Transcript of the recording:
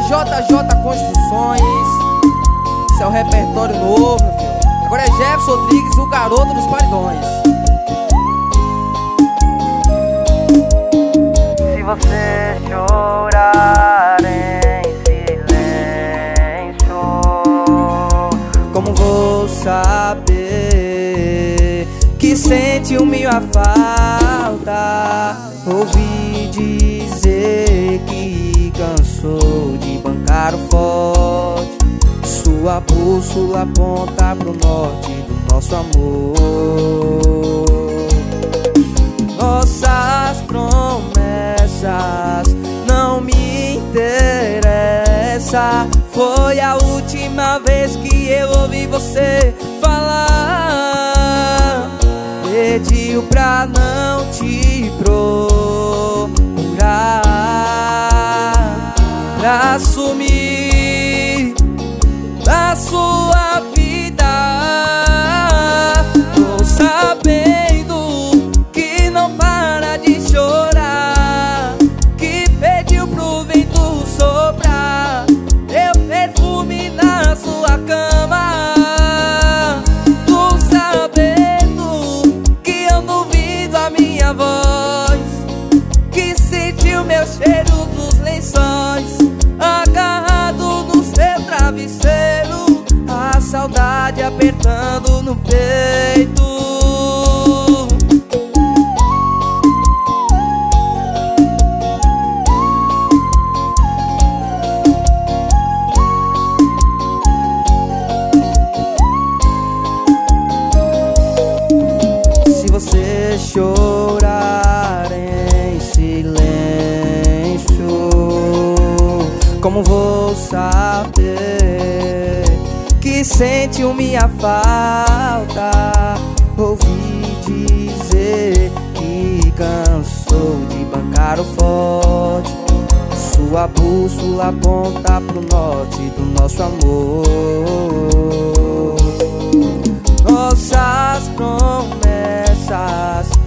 JJ Construções. Esse é o repertório novo, meu filho. Agora é Jefferson Rodrigues, o garoto dos paredões. Se você chorar em silêncio, como vou saber que sente minha falta? Ouvi dizer que cansou de bancar o forte. Sua bússola aponta pro norte do nosso amor. Nossas promessas não me interessam. Foi a última vez que eu ouvi você falar. Pediu pra não te procurar, pra sumir da sua vida. Tô sabendo que não para de chorar, que pediu pro vento soprar meu perfume na sua cama. Tô sabendo que eu duvido a minha voz, que sentiu meu cheiro dos lençóis agarrado no seu travesseiro, a saudade apertando no peito. Se você chorar em silêncio, como vou saber que sente minha falta? Ouvi dizer que cansou de bancar o forte. Sua bússola aponta pro norte do nosso amor. Nossas promessas